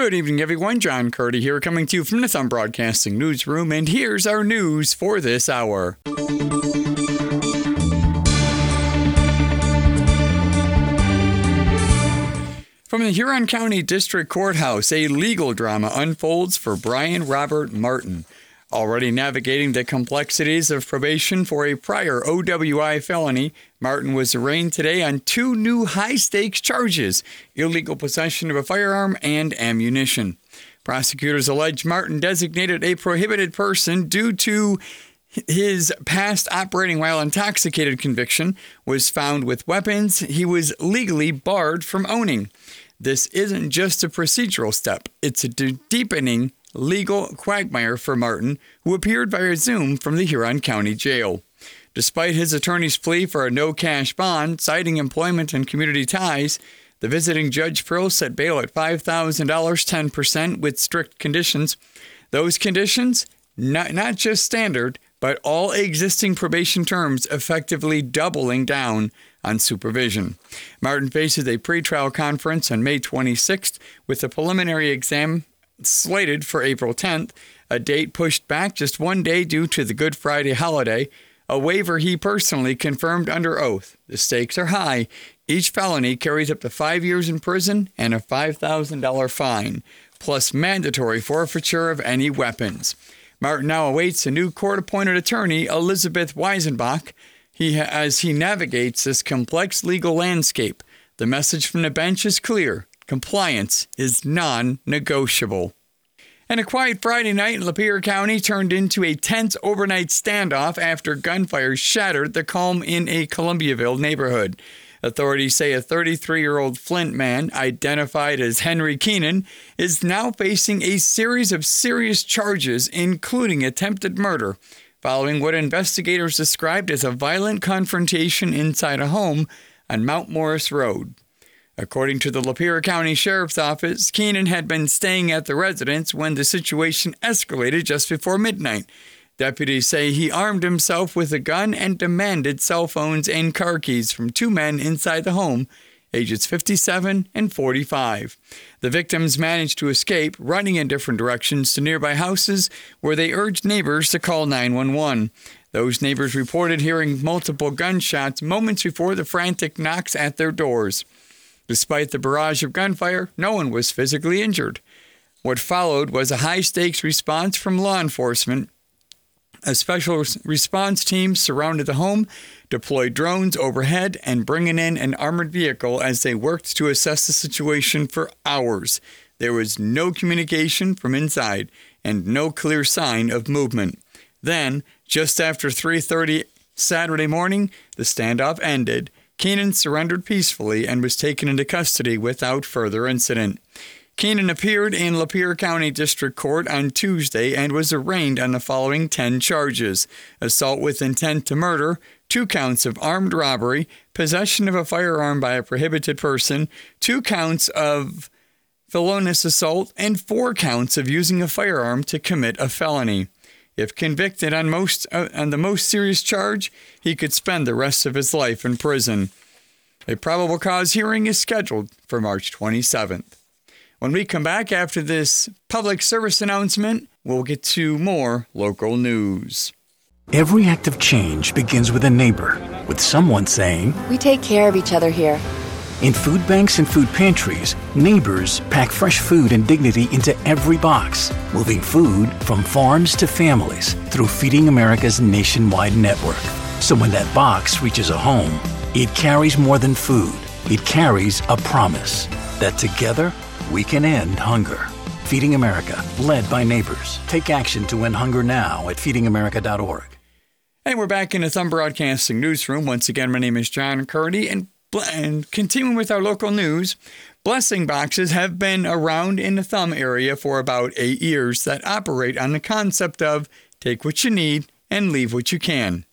Good evening, everyone. John Curdy here, coming to you from the Thumb Broadcasting Newsroom, and here's our news for this hour. From the Huron County District Courthouse, a legal drama unfolds for Brian Robert Martin. Already navigating the complexities of probation for a prior OWI felony, Martin was arraigned today on two new high-stakes charges: illegal possession of a firearm and ammunition. Prosecutors allege Martin designated a prohibited person due to his past operating while intoxicated conviction, was found with weapons he was legally barred from owning. This isn't just a procedural step, it's a deepening legal quagmire for Martin, who appeared via Zoom from the Huron County Jail. Despite his attorney's plea for a no-cash bond, citing employment and community ties, the visiting Judge Prill set bail at $5,000, 10% with strict conditions. Those conditions, not just standard, but all existing probation terms, effectively doubling down on supervision. Martin faces a pretrial conference on May 26th with a preliminary exam slated for April 10th, a date pushed back just one day due to the Good Friday holiday, a waiver he personally confirmed under oath. The stakes are high. Each felony carries up to 5 years in prison and a $5,000 fine, plus mandatory forfeiture of any weapons. Martin now awaits a new court-appointed attorney, Elizabeth Weisenbach, as he navigates this complex legal landscape. The message from the bench is clear. Compliance is non-negotiable. And a quiet Friday night in Lapeer County turned into a tense overnight standoff after gunfire shattered the calm in a Columbiaville neighborhood. Authorities say a 33-year-old Flint man, identified as Henry Keenan, is now facing a series of serious charges, including attempted murder, following what investigators described as a violent confrontation inside a home on Mount Morris Road. According to the Lapeer County Sheriff's Office, Keenan had been staying at the residence when the situation escalated just before midnight. Deputies say he armed himself with a gun and demanded cell phones and car keys from two men inside the home, ages 57 and 45. The victims managed to escape, running in different directions to nearby houses where they urged neighbors to call 911. Those neighbors reported hearing multiple gunshots moments before the frantic knocks at their doors. Despite the barrage of gunfire, no one was physically injured. What followed was a high-stakes response from law enforcement. A special response team surrounded the home, deployed drones overhead, and bringing in an armored vehicle as they worked to assess the situation for hours. There was no communication from inside and no clear sign of movement. Then, just after 3:30 Saturday morning, the standoff ended. Keenan surrendered peacefully and was taken into custody without further incident. Keenan appeared in Lapeer County District Court on Tuesday and was arraigned on the following 10 charges: assault with intent to murder, 2 counts of armed robbery, possession of a firearm by a prohibited person, 2 counts of felonious assault, and 4 counts of using a firearm to commit a felony. If convicted on the most serious charge, he could spend the rest of his life in prison. A probable cause hearing is scheduled for March 27th. When we come back after this public service announcement, we'll get to more local news. Every act of change begins with a neighbor, with someone saying, "We take care of each other here." In food banks and food pantries, neighbors pack fresh food and dignity into every box, moving food from farms to families through Feeding America's nationwide network. So when that box reaches a home, it carries more than food. It carries a promise that together we can end hunger. Feeding America, led by neighbors. Take action to end hunger now at feedingamerica.org. And we're back in the Thumb Broadcasting Newsroom. Once again, my name is John Curdy, and continuing with our local news, blessing boxes have been around in the Thumb area for about 8 years that operate on the concept of take what you need and leave what you can.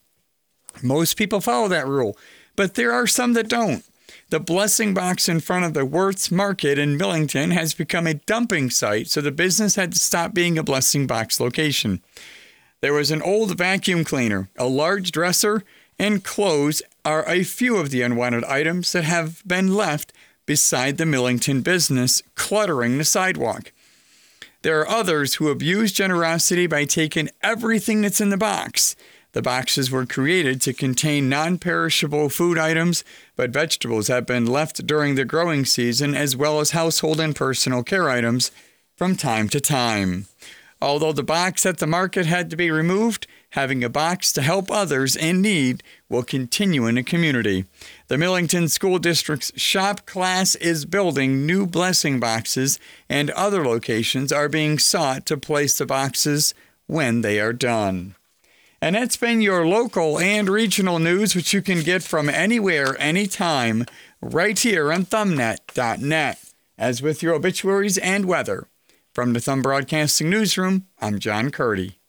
Most people follow that rule, but there are some that don't. The blessing box in front of the Wirtz Market in Millington has become a dumping site, so the business had to stop being a blessing box location. There was an old vacuum cleaner, a large dresser, and clothes are a few of the unwanted items that have been left beside the Millington business, cluttering the sidewalk. There are others who abuse generosity by taking everything that's in the box. The boxes were created to contain non-perishable food items, but vegetables have been left during the growing season as well as household and personal care items from time to time. Although the box at the market had to be removed, having a box to help others in need will continue in the community. The Millington School District's shop class is building new blessing boxes, and other locations are being sought to place the boxes when they are done. And that's been your local and regional news, which you can get from anywhere, anytime, right here on thumbnet.net. As with your obituaries and weather, from the Thumb Broadcasting Newsroom, I'm John Curdy.